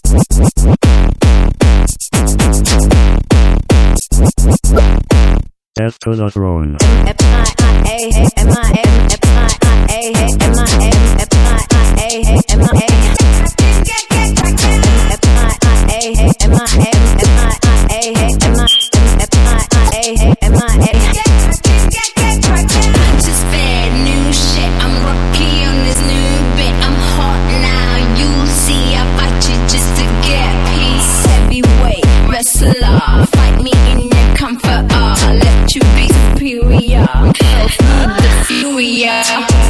Death to the throne. Fight me in your comfort, let you be superior. Go through the furia.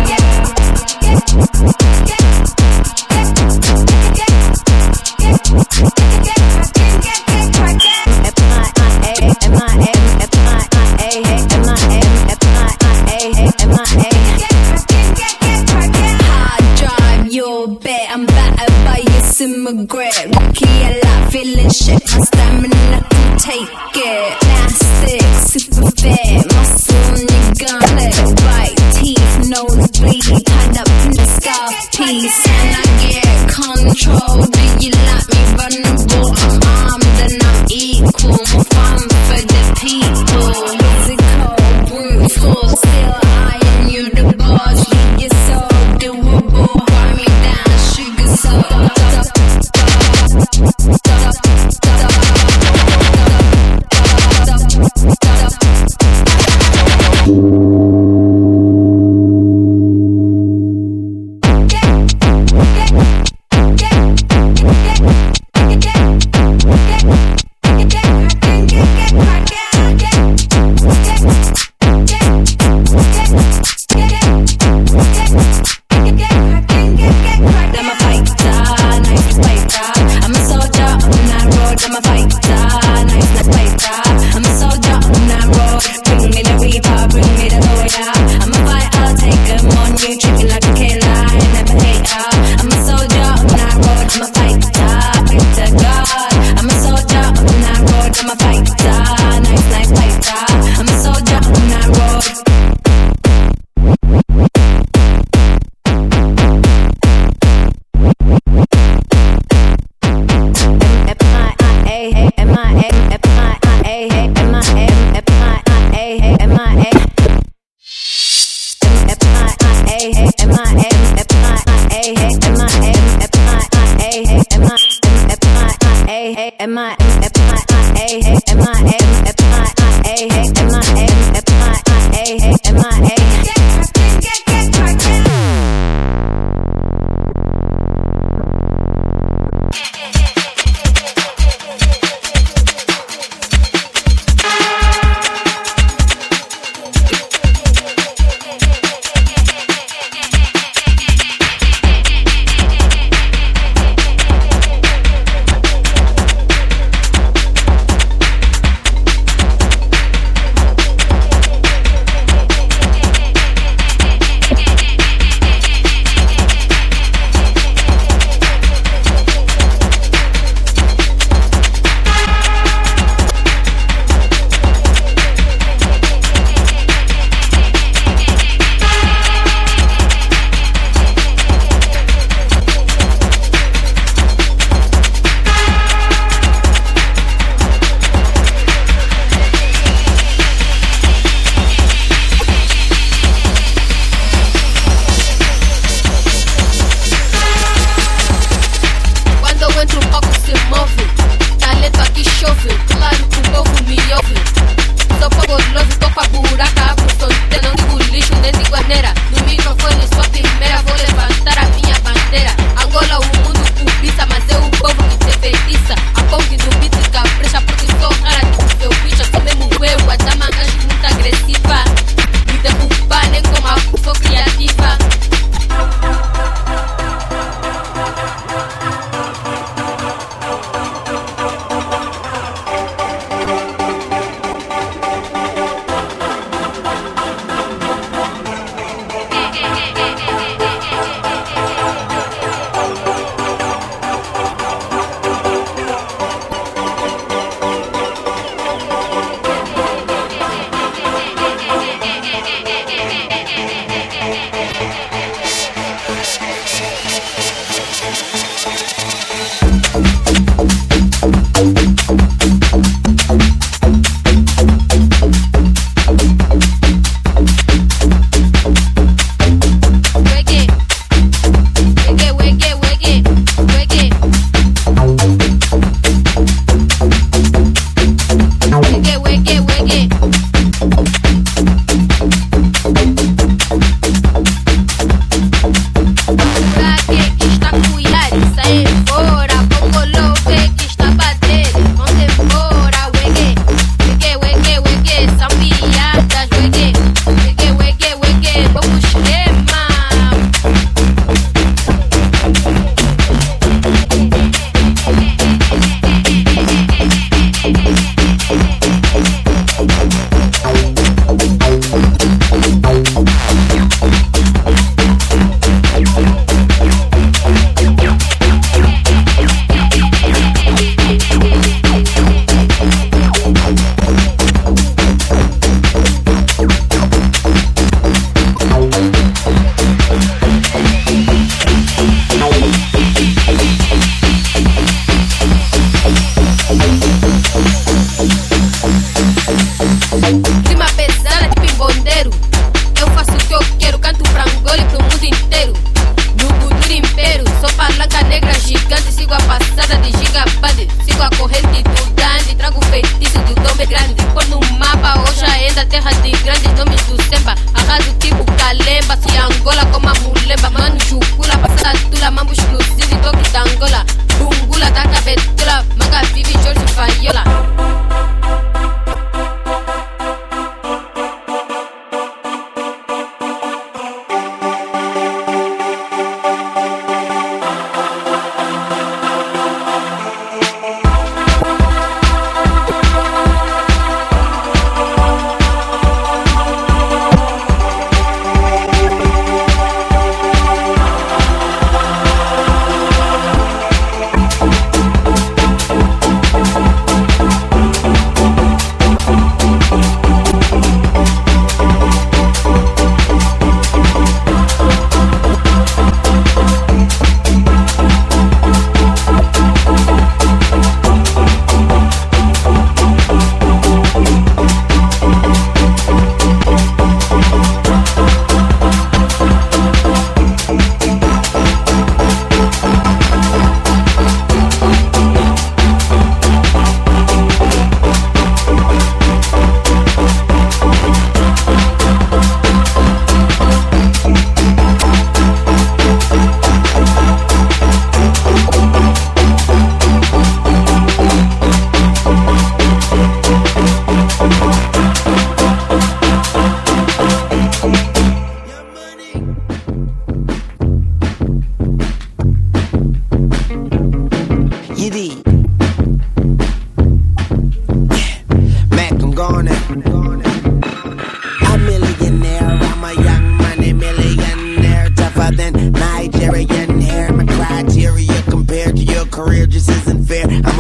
Hard drive your bet, I'm battered by your immigrant. Rocky a lot, feeling shit, my stamina can take it. Plastic, super fit, muscle on your gun, let it bite. Teeth, nose bleed, tied up in the scarf piece. And I get control, do you like me vulnerable? I'm armed and I'm equal, more fun for the people. Physical, brutal, still iron, you're the boss. Leave your soul doable, wind me down, sugar soul.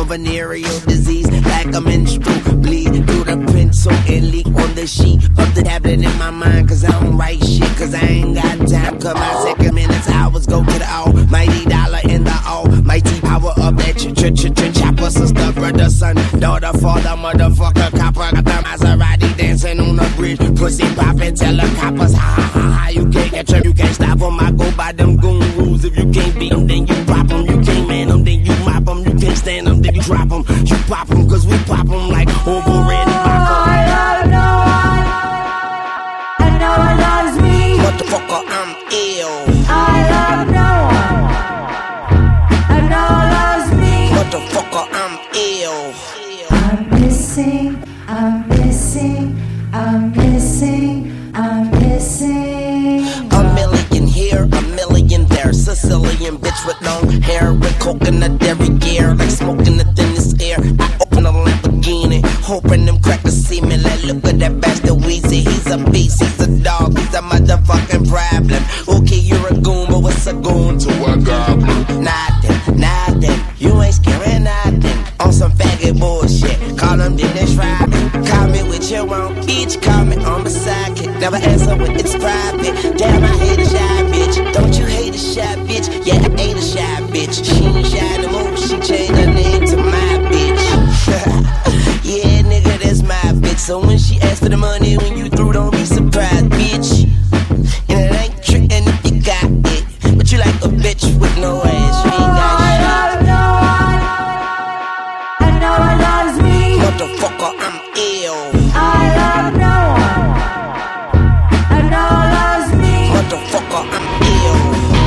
venereal disease, like a menstrual bleed through the pencil and leak on the sheet of the tablet in my mind. Cause I don't write shit, cause I ain't got time. Cause my second minutes, hours go to the almighty dollar in the almighty power of that chopper, sister, brother, son, daughter, father, motherfucker, copper. Got the Maserati dancing on the bridge, pussy poppin', tell the coppers, ha ha ha ha, you can't catch them, you can't stop them. I go by them goon rules. If you can't beat them, then you pop them. You can't man them, then you mop them. You can't stand them, then you drop them. You pop them, cause we pop them like over red bottle. And no one loves me. Motherfucker, I'm ill. I love no one. And no one loves me. Motherfucker, I'm ill. I'm missing, I'm missing, I'm missing, I'm missing. A million here, a million there. Sicilian bitch with long hair, with coconut dairy gear, like smoking the thinnest air. I open a Lamborghini, hoping them crackers see me. Like, look at that bastard Weezy. He's a beast, he's a dog, he's a motherfucking problem. Okay, you're a goon, but what's a goon to a goblin? Nothing, you ain't scaring nothing. On some faggot bullshit, call them Dennis Rodman. Call me with your own bitch, call me on my sidekick. Never answer when it's private. Damn, I hate a shy bitch. Don't you hate a shy bitch? Yeah, I hate a shy bitch. She ain't shy no more, she changed her name to my bitch. Yeah, nigga, that's my bitch. So when she asks for the money, when you through, don't be surprised, bitch. And it ain't trickin' if you got it, but you like a bitch with no ass. You ain't got shit. No one loves me. Motherfucker, I'm ill. I love no one. And no one loves me. Motherfucker, I'm ill.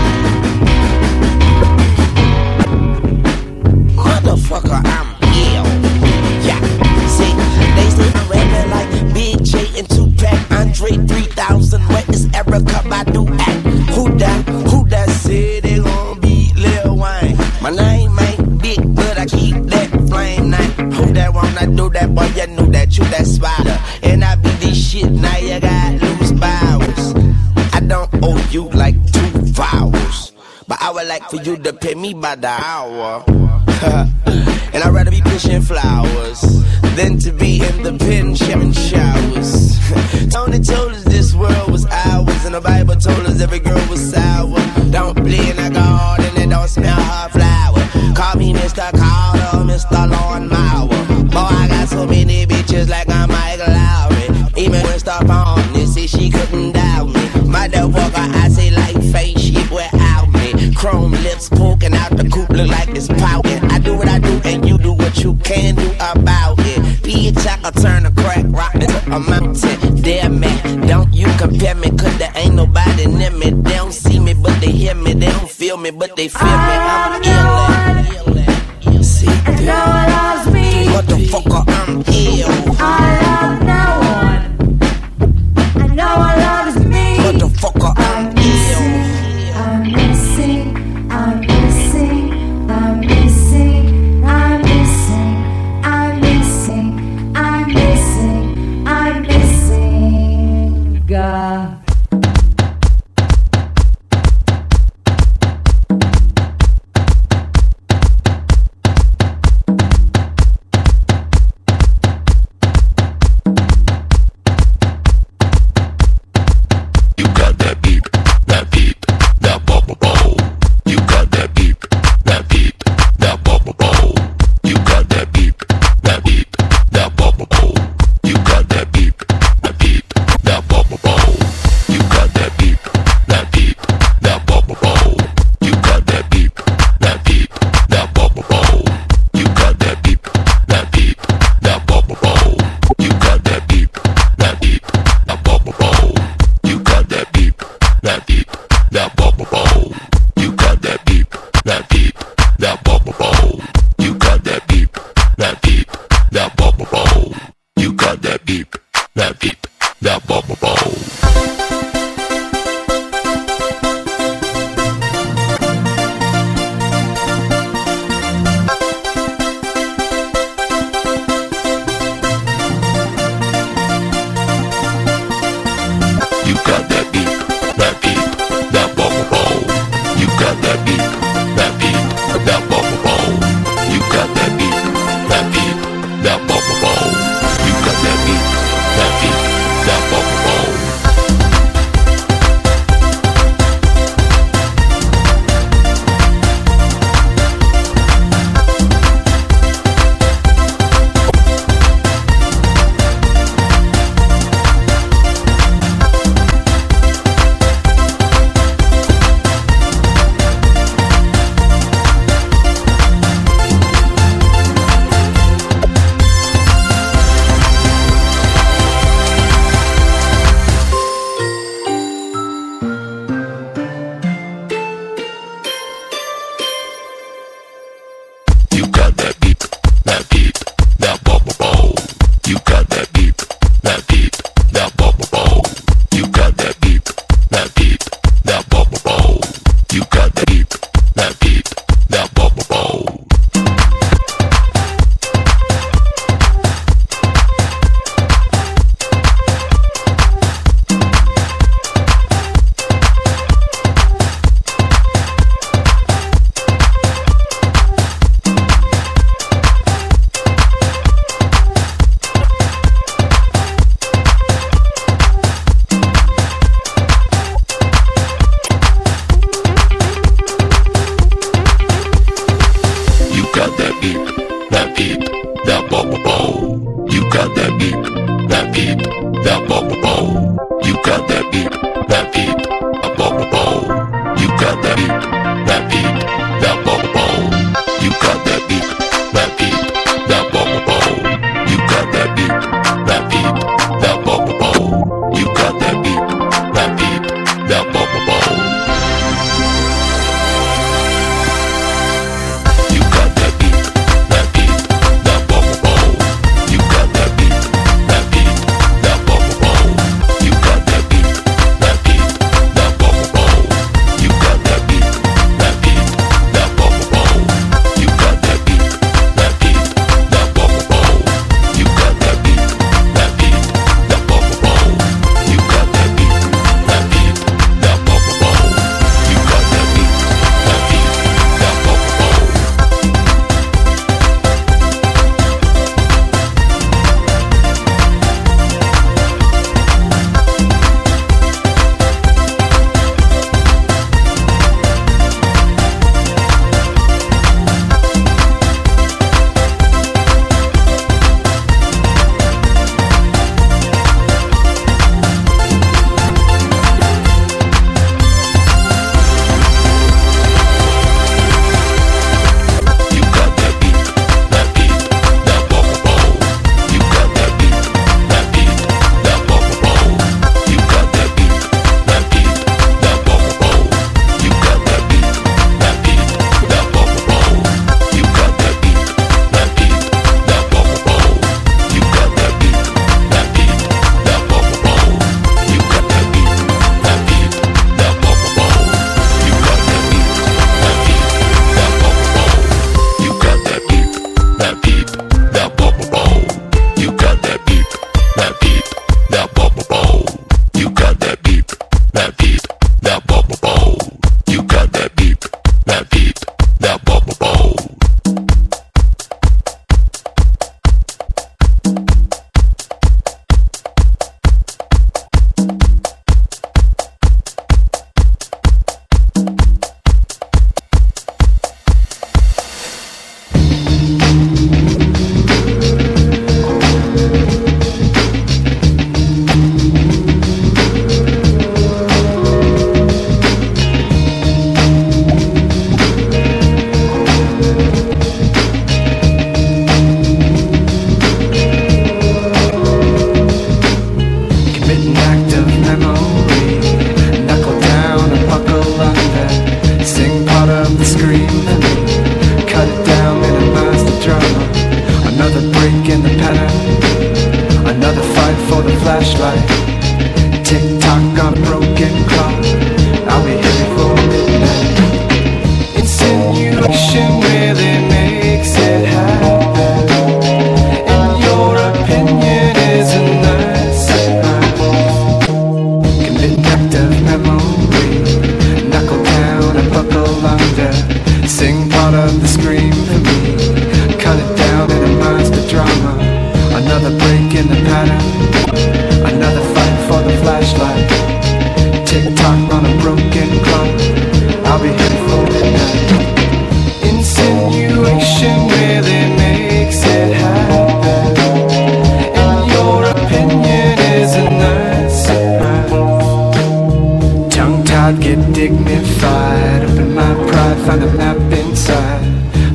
Motherfucker, I'm ill. Yeah, see, they say I'm rapping like Big J and Tupac, Andre 3000. Where is Erica Badu at? Who that said they gon' beat Lil Wayne? My name ain't big, but I keep that flame night. Who that wanna do that, boy? You knew that you that spider. And I be this shit, now you got loose bowels. I don't owe you like 2 vowels, but I would like for you to pay me by the hour. And I'd rather be pushing flowers than to be in the pen sharing showers. Tony told us this world was ours, and the Bible told us every girl was sour. Don't play in the garden and don't smell her flower. Call me Mr. Carter, Mr. Lawn Mower. Boy, I got so many bitches like I'm Mike Lowry. Even when stuff on this, see she couldn't doubt me. Motherfucker, I say like face shit without me. Chrome lips poking out the coupe, look like it's pouting. I do what I do and you do what you can do about it. Bitch, I can turn a crack rock into a mountain. Damn man, don't you compare me, cause there ain't nobody near me. They don't see me, but they hear me. They don't feel me, but they feel me. I'm ill. See, And no one loves me. motherfucker, I'm ill. I love no one. And no one loves me. Motherfucker, I'm ill. I'm missing, I'm missing, I'm missing, I'm missing, I'm missing, I'm missing, I'm missing God.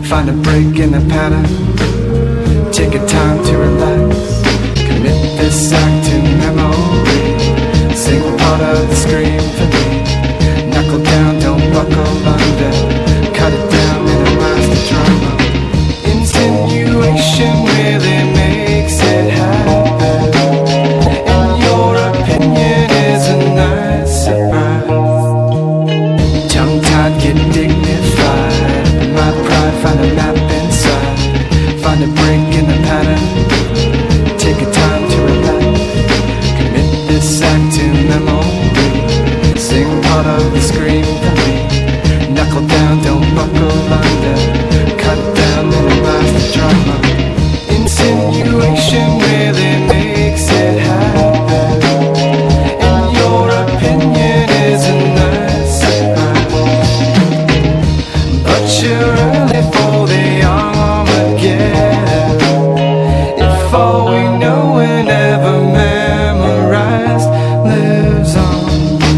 Find a break in the pattern. Take a time to relax. Commit this act to memory. Sing part of the scream for me. Knuckle down, don't buckle under. Cut it down, minimize the drama. Insinuation really makes it happen. And your opinion is a nice surprise. Tongue-tied, get dignified. My pride, find a map inside. Find a break in the pattern. Take a time to relax. Commit this act to memory. Sing part of the scream for me. Knuckle down, don't buckle under. Cut down, minimize the drama. Insinuation really makes it happen. And your opinion is a nice surprise. But you're early for the Armageddon. If all we know and never memorized lives on,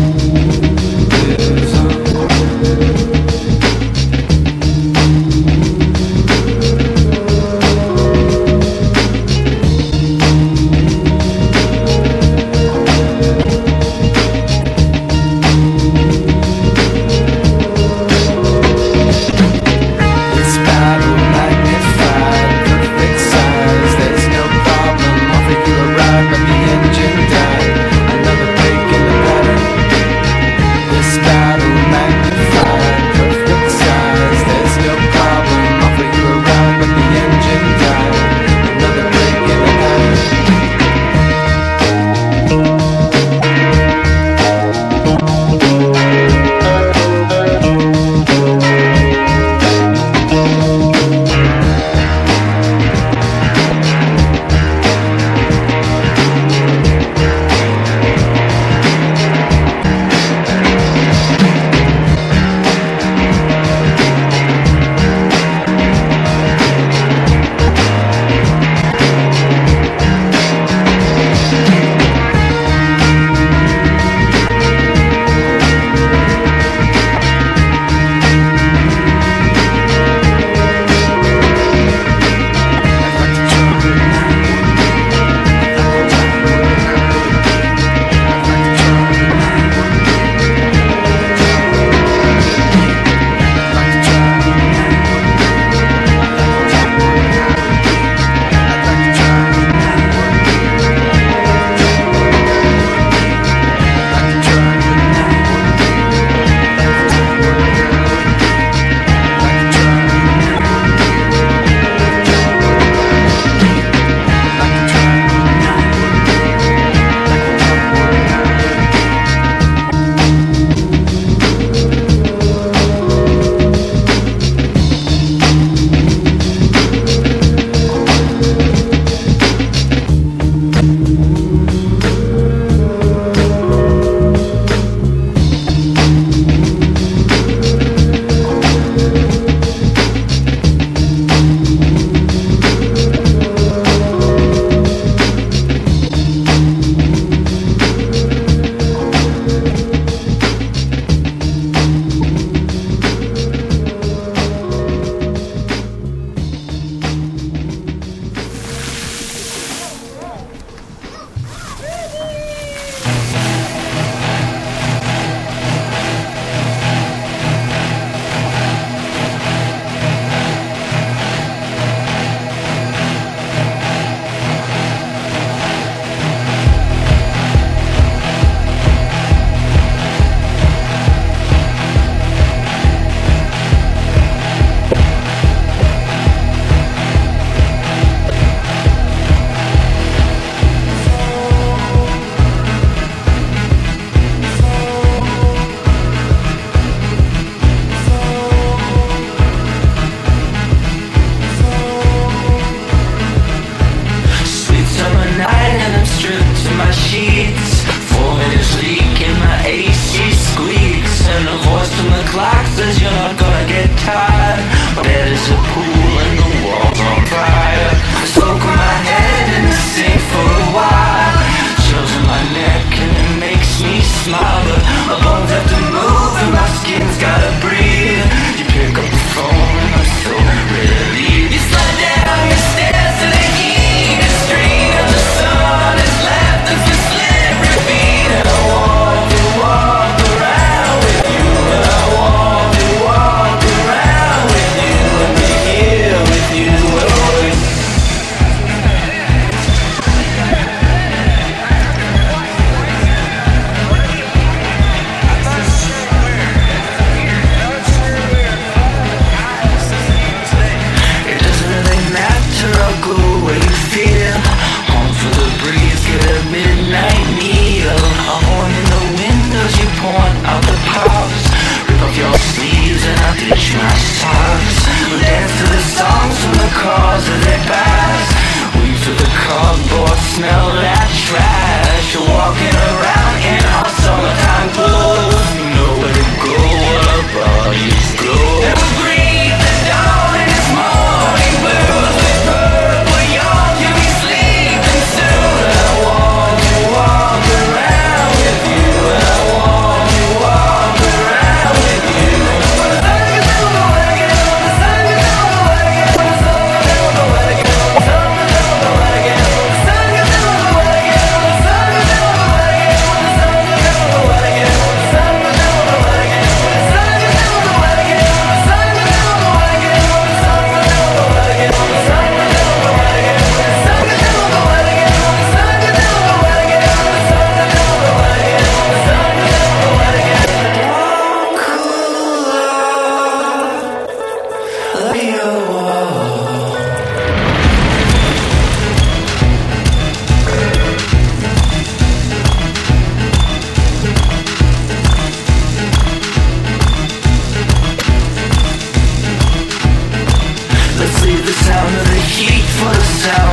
lives on. This battle magnified, perfect size. There's no problem, offer you a ride, but the engine died. Another break in the pattern. This battle magnified, perfect size. There's no problem, offer you a ride, but the engine died. Another break in the pattern. skin's gotta breathe. You pick up the phone and I'm so ready.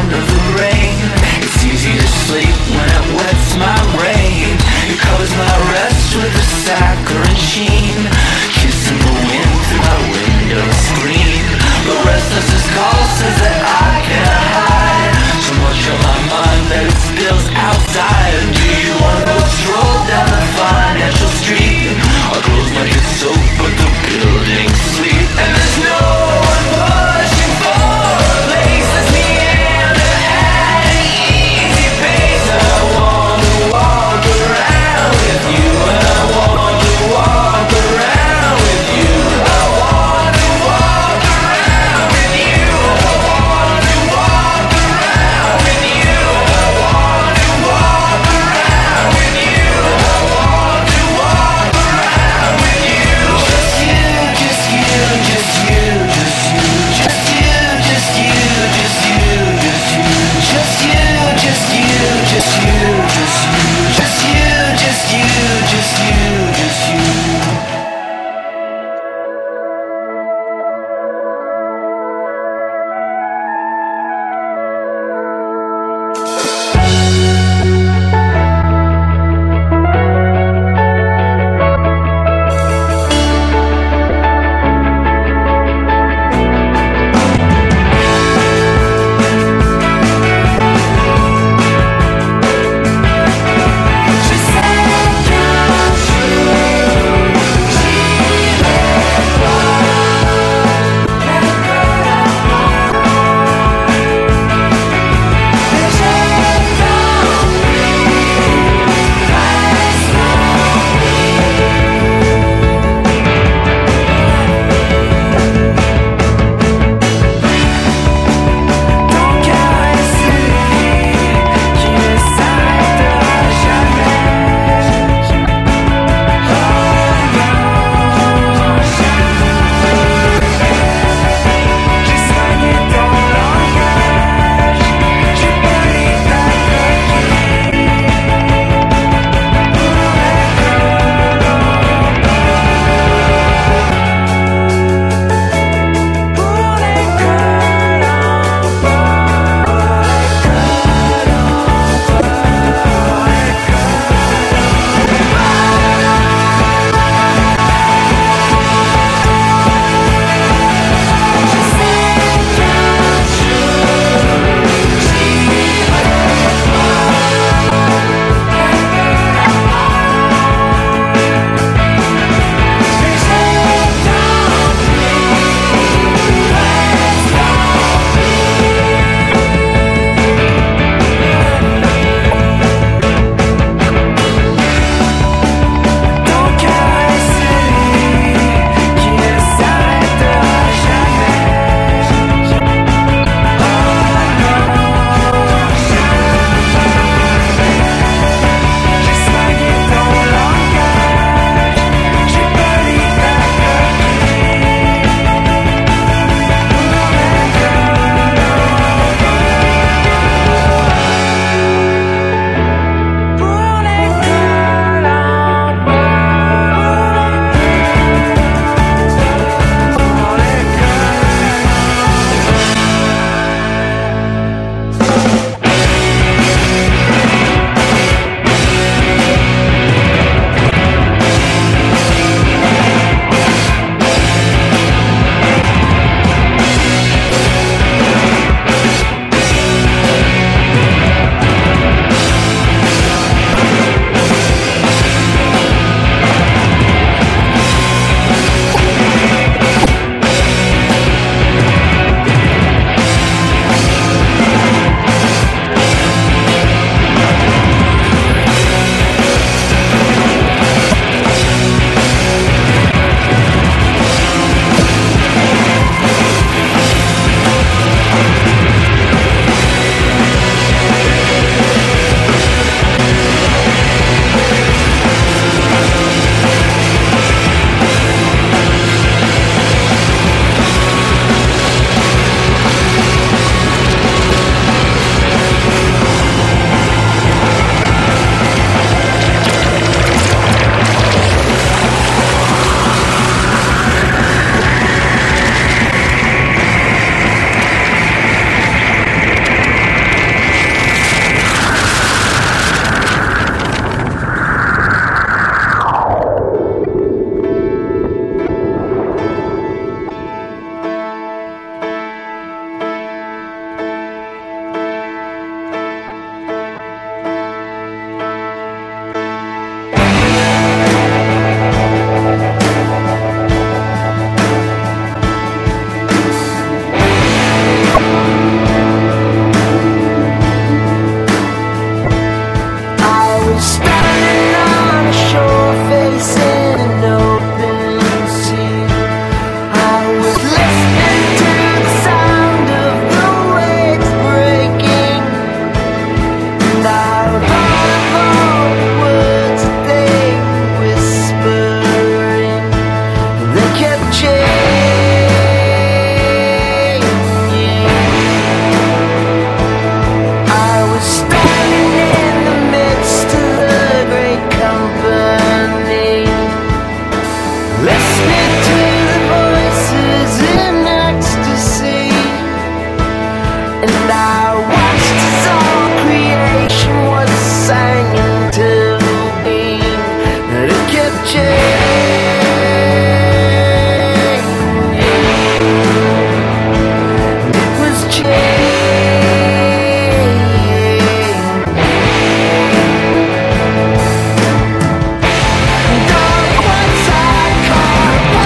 sound of the rain. It's easy to sleep when it wets my brain. It covers my rest with a saccharine sheen, kissing the wind through my window screen. But restlessness calls says that I can't hide so much of my mind that it spills outside. Do you wanna go stroll down the financial street? Our clothes might get soaked but the buildings sleep. And there's no one pushing for a place that's meander at an easy pace. And I want to walk around with you, and I want to walk around listening to the voices in ecstasy, and I watched as all creation was sang into being, and it kept changing. It was changing. Dark once I caught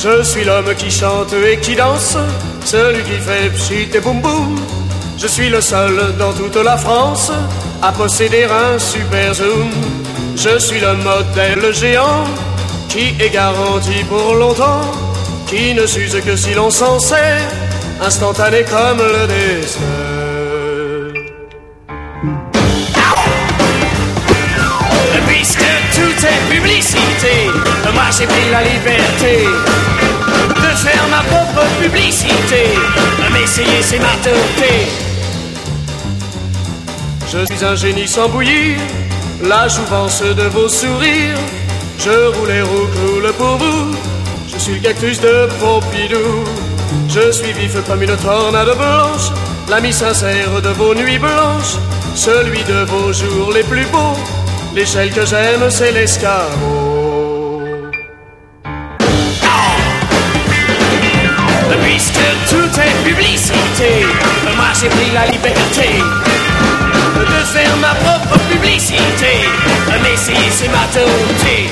Je suis l'homme qui chante et qui danse, celui qui fait pchit et boum boum. Je suis le seul dans toute la France à posséder un super zoom. Je suis le modèle géant qui est garanti pour longtemps, qui ne s'use que si l'on s'en sert, instantané comme le dessert. Puisque tout est publicité, moi j'ai pris la liberté de faire ma propre publicité. M'essayer c'est ma tauté. Je suis un génie sans bouillir, la jouvence de vos sourires. Je roule et roucoule pour vous, je suis le cactus de Pompidou. Je suis vif comme une tornade blanche, l'ami sincère de vos nuits blanches, celui de vos jours les plus beaux. L'échelle que j'aime, c'est l'escabeau. Puisque tout est publicité, moi j'ai pris la liberté de faire ma propre publicité. M'essayer c'est ma tauté.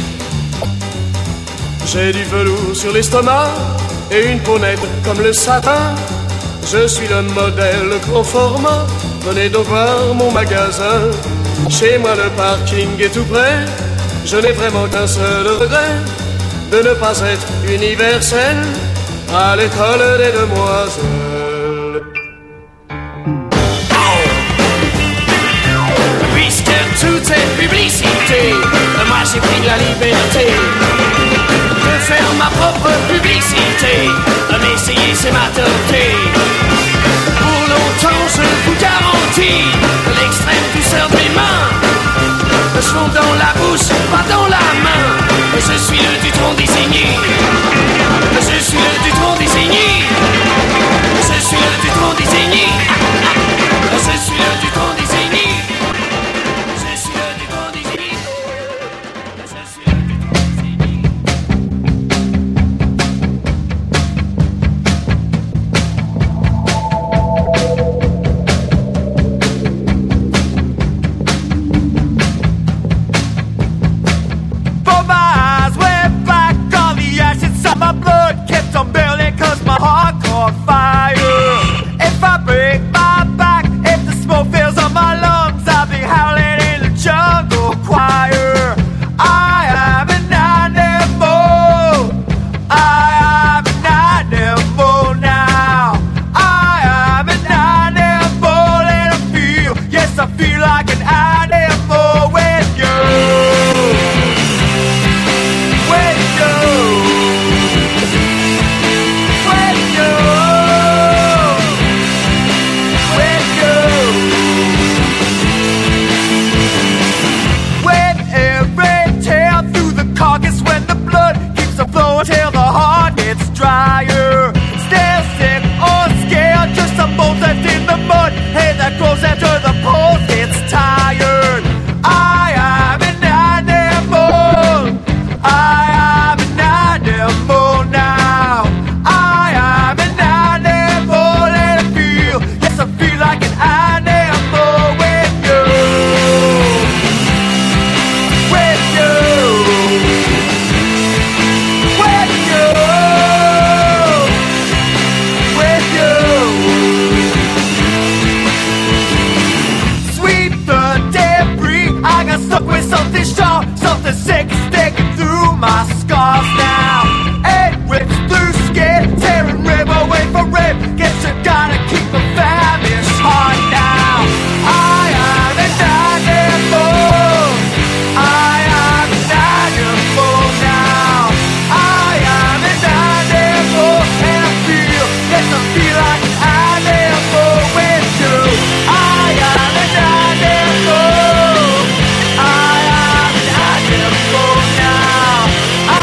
J'ai du velours sur l'estomac et une peau nette comme le satin. Je suis le modèle grand format, venez donc voir mon magasin. Chez moi le parking est tout près, je n'ai vraiment qu'un seul regret, de ne pas être universel à l'école des demoiselles. Puisque tout est publicité, moi j'ai pris la liberté de faire ma propre publicité. M'essayer c'est ma tauté. Pour longtemps je vous garantis l'extrême douceur de mes mains. Je fonds dans la bouche, pas dans la main. Je suis le Dutron désigné. Je suis le Dutron désigné. Je suis le Dutron désigné. Je suis le Dutron désigné. Je suis le Dutron désigné. Je suis le Dutron désigné. My blood kept on building cause my heart caught fire. If I break my back, if the smoke fills up my lungs, I'll be howling in the jungle choir. I am an animal. I am an animal now. I am an animal and I feel, yes I feel like an animal with you. With you. Till the heart gets drier. Still sick or scared, just some bones left in the mud. Hey, that grows after the pulse gets tired. I am an animal. I am an animal now. I am an animal and I feel, yes I feel like an animal with you. With you. Stuck with something sharp, something sick sticking through my scars now. It rips through skin, tearing rib away from rib. Guess you gotta keep a famished heart now. I am an animal. I am an animal now. I am an animal and I feel, yes I feel like an animal with you. I am an animal. I am an animal now.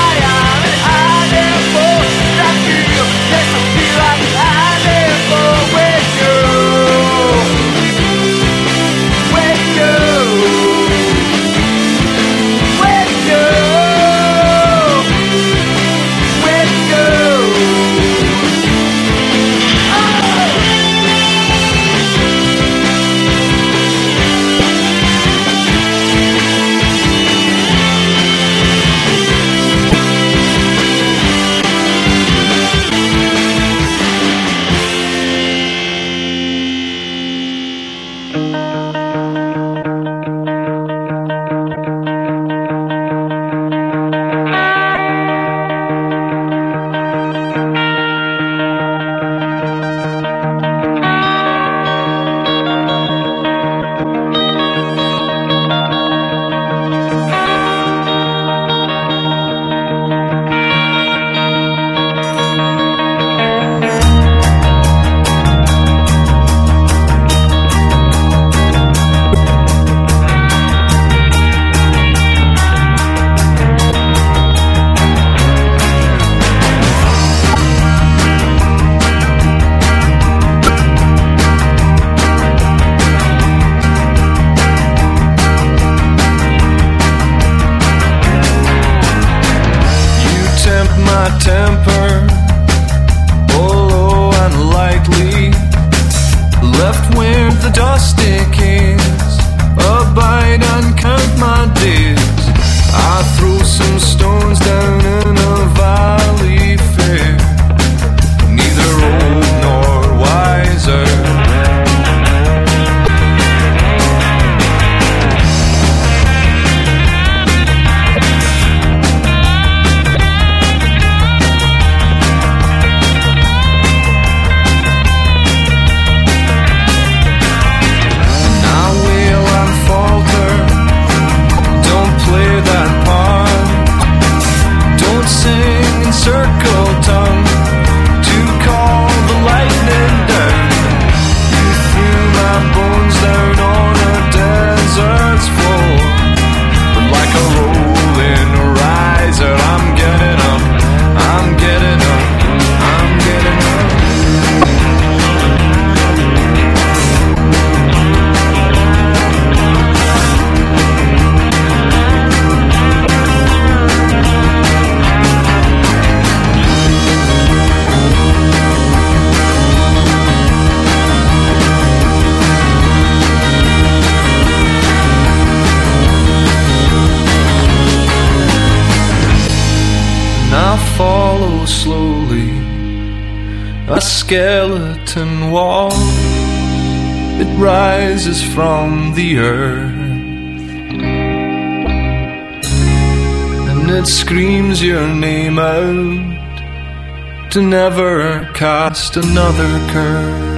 my temper, low and lightly, left where the dusty keys abide and count my days. I throw some stones down in a valley fair, neither old nor wiser. Circle tongue to call the lightning down. You threw my bones down on a desert's floor, but like a rolling riser, I'm getting up, I'm getting up, I'm getting up. I follow slowly a skeleton wall. It rises from the earth and it screams your name out to never cast another curse.